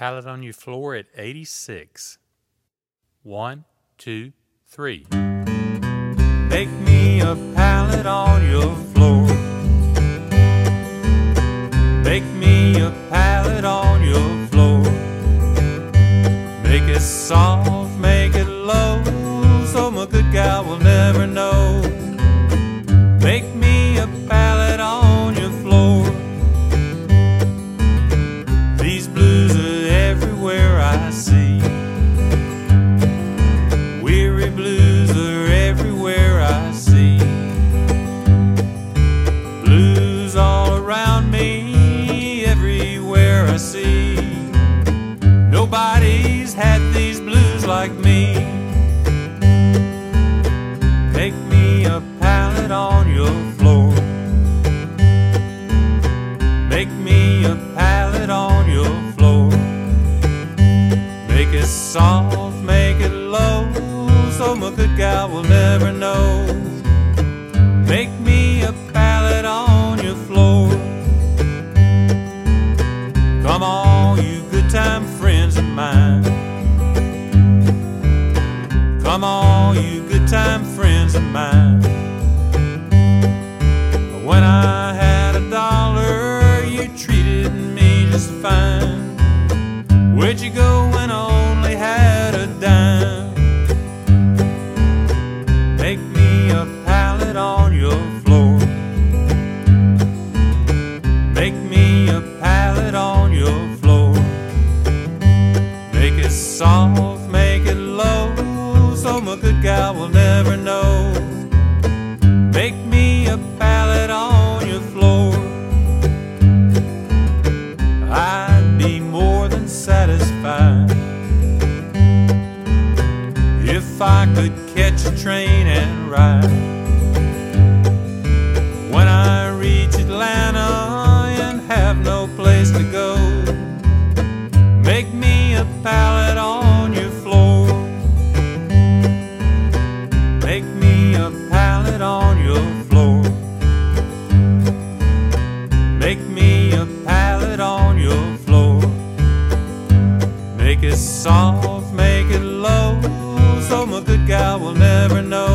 pallet on your floor at 86. 1, 2, 3. Make me a pallet on your floor. Make me a pallet on your floor. Make it soft, make it low, so my good gal will never know. Make me a pallet on your floor. These blues are everywhere I see. Weary blues are everywhere I see. Blues all around me, everywhere I see. Nobody's had these blues like me. Make me a pallet on your floor. Make me a pallet on your floor. Make it soft, make it low, so my good gal will never know. Make me a pallet on your floor. Come on, you good time friends of mine. Come on, you good time friends of mine. When I had $1, you treated me just fine. Where'd you go when I only had a dime? Make me a pallet on your floor. Make me a pallet on your floor. Make it soft, make it low, so my good gal will never know. Make me a pallet on your floor. I'd be more than satisfied if I could catch a train and ride. When I reach Atlanta and have no place to go, make me a pallet on your floor. Make me a pallet on your floor. Make me a pallet on your floor. Make it soft, make it low, so my good gal will never know.